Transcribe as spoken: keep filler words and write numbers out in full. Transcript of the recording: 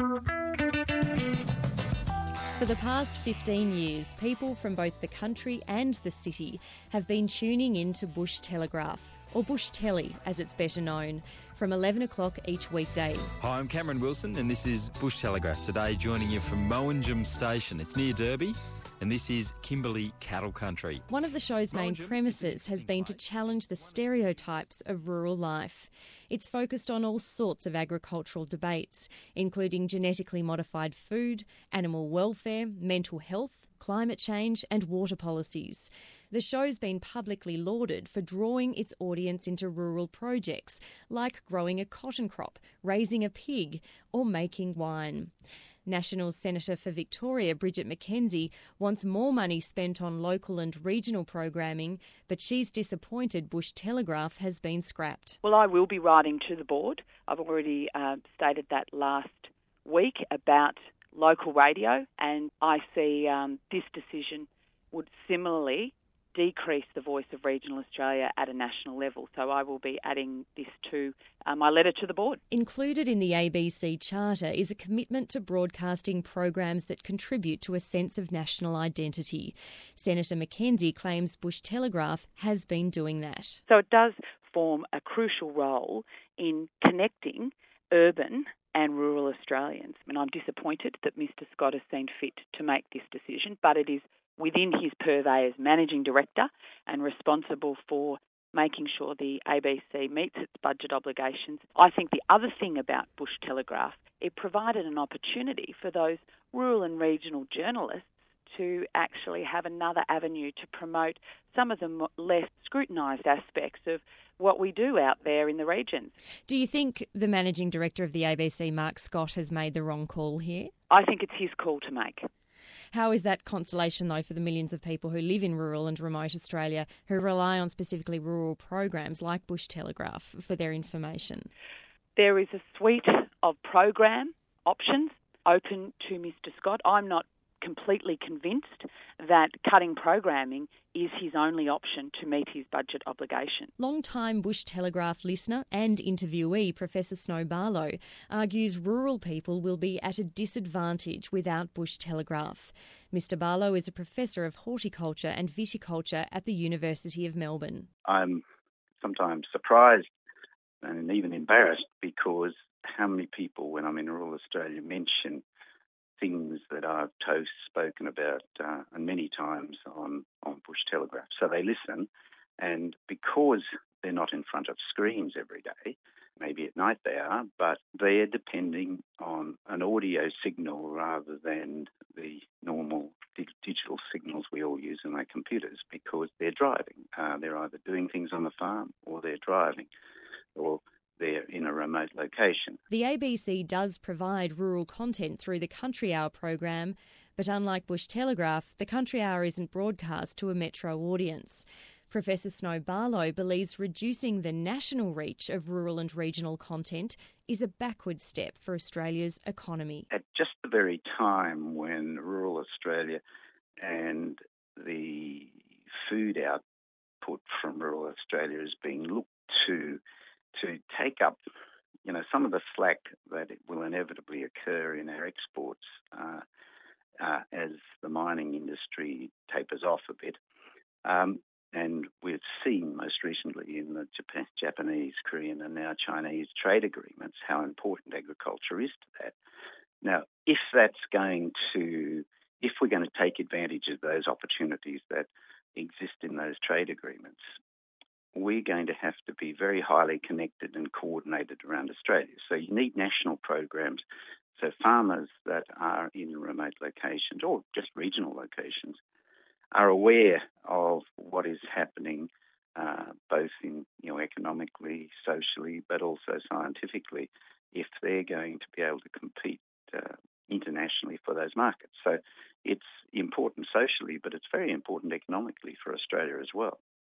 For the past fifteen years, people from both the country and the city have been tuning in to Bush Telegraph, or Bush Telly as it's better known, from eleven o'clock each weekday. Hi, I'm Cameron Wilson and this is Bush Telegraph. Today joining you from Mowanjum Station. It's near Derby and this is Kimberley Cattle Country. One of the show's main premises has been to challenge the stereotypes of rural life. It's focused on all sorts of agricultural debates, including genetically modified food, animal welfare, mental health, climate change and water policies. The show's been publicly lauded for drawing its audience into rural projects like growing a cotton crop, raising a pig or making wine. National Senator for Victoria, Bridget McKenzie, wants more money spent on local and regional programming, but she's disappointed Bush Telegraph has been scrapped. Well, I will be writing to the board. I've already uh, stated that last week about local radio, and I see um, this decision would similarly decrease the voice of regional Australia at a national level. So I will be adding this to uh, my letter to the board. Included in the A B C Charter is a commitment to broadcasting programs that contribute to a sense of national identity. Senator McKenzie claims Bush Telegraph has been doing that. So it does form a crucial role in connecting urban and rural Australians. I mean, I'm disappointed that Mr Scott has seen fit to make this decision, but it is within his purvey as Managing Director and responsible for making sure the A B C meets its budget obligations. I think the other thing about Bush Telegraph, it provided an opportunity for those rural and regional journalists to actually have another avenue to promote some of the less scrutinised aspects of what we do out there in the regions. Do you think the Managing Director of the A B C, Mark Scott, has made the wrong call here? I think it's his call to make. How is that consolation, though, for the millions of people who live in rural and remote Australia who rely on specifically rural programs like Bush Telegraph for their information? There is a suite of program options open to Mr Scott. I'm not completely convinced that cutting programming is his only option to meet his budget obligation. Long-time Bush Telegraph listener and interviewee Professor Snow Barlow argues rural people will be at a disadvantage without Bush Telegraph. Mister Barlow is a professor of horticulture and viticulture at the University of Melbourne. I'm sometimes surprised and even embarrassed because how many people, when I'm in rural Australia, mention things that I've toast spoken about uh, and many times on, on Bush Telegraph. So they listen, and because they're not in front of screens every day, maybe at night they are, but they're depending on an audio signal rather than the normal dig- digital signals we all use in our computers because they're driving. Uh, they're either doing things on the farm or they're driving or they're in a remote location. The A B C does provide rural content through the Country Hour program, but unlike Bush Telegraph, the Country Hour isn't broadcast to a metro audience. Professor Snow Barlow believes reducing the national reach of rural and regional content is a backward step for Australia's economy. At just the very time when rural Australia and the food output from rural Australia is being looked to to take up, you know, some of the slack that it will inevitably occur in our exports uh, uh, as the mining industry tapers off a bit. Um, and we've seen most recently in the Japan, Japanese, Korean and now Chinese trade agreements how important agriculture is to that. Now, if that's going to, if we're going to take advantage of those opportunities that exist in those trade agreements, we're going to have to be very highly connected and coordinated around Australia. So you need national programs so farmers that are in remote locations or just regional locations are aware of what is happening uh, both in, you know, economically, socially, but also scientifically if they're going to be able to compete uh, internationally for those markets. So it's important socially, but it's very important economically for Australia as well.